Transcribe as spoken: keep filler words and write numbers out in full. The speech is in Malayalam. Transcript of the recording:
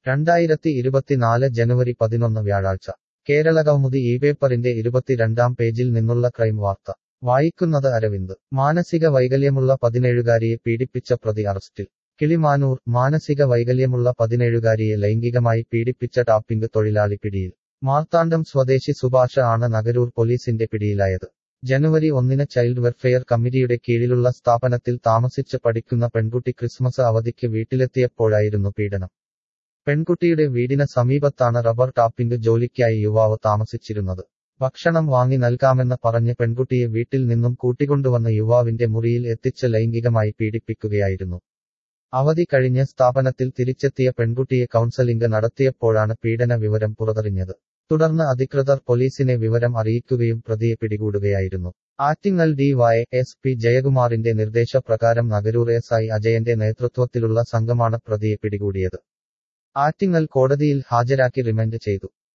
രണ്ടായിരത്തി ഇരുപത്തിനാല് ജനുവരി പതിനൊന്ന് വ്യാഴാഴ്ച കേരളകൗമുദി ഈ പേപ്പറിന്റെ ഇരുപത്തിരണ്ടാം പേജിൽ നിന്നുള്ള ക്രൈം വാർത്ത വായിക്കുന്നത് അരവിന്ദ് മാനസിക വൈകല്യമുള്ള പതിനേഴുകാരിയെ പീഡിപ്പിച്ച പ്രതി അറസ്റ്റിൽ കിളിമാനൂർ മാനസിക വൈകല്യമുള്ള പതിനേഴുകാരിയെ ലൈംഗികമായി പീഡിപ്പിച്ച ടാപ്പിംഗ് തൊഴിലാളി പിടിയിൽ മാർത്താണ്ഡം സ്വദേശി സുഭാഷ ആണ് നഗരൂർ പോലീസിന്റെ പിടിയിലായത് ജനുവരി ഒന്നിന് ചൈൽഡ് വെൽഫെയർ കമ്മിറ്റിയുടെ കീഴിലുള്ള സ്ഥാപനത്തിൽ താമസിച്ച് പഠിക്കുന്ന പെൺകുട്ടി ക്രിസ്മസ് അവധിക്ക് വീട്ടിലെത്തിയപ്പോഴായിരുന്നു പീഡനം പെൺകുട്ടിയുടെ വീടിന് സമീപത്താണ് റബ്ബർ ടാപ്പിംഗ് ജോലിക്കായി യുവാവ് താമസിച്ചിരുന്നത് ഭക്ഷണം വാങ്ങി നൽകാമെന്ന് പറഞ്ഞ് പെൺകുട്ടിയെ വീട്ടിൽ നിന്നും കൂട്ടിക്കൊണ്ടുവന്ന യുവാവിന്റെ മുറിയിൽ എത്തിച്ച് ലൈംഗികമായി പീഡിപ്പിക്കുകയായിരുന്നു അവധി കഴിഞ്ഞ് സ്ഥാപനത്തിൽ തിരിച്ചെത്തിയ പെൺകുട്ടിയെ കൗൺസലിംഗ് നടത്തിയപ്പോഴാണ് പീഡന വിവരം പുറത്തറിഞ്ഞത് തുടർന്ന് അധികൃതർ പോലീസിനെ വിവരം അറിയിക്കുകയും പ്രതിയെ പിടികൂടുകയായിരുന്നു Attingal D Y S P ജയകുമാറിന്റെ നിർദ്ദേശപ്രകാരം നഗരൂർ എസ് ഐ അജയന്റെ നേതൃത്വത്തിലുള്ള സംഘമാണ് പ്രതിയെ പിടികൂടിയത് ആറ്റിങ്ങൽ കോടതിയിൽ ഹാജരാക്കി റിമാൻഡ് ചെയ്തു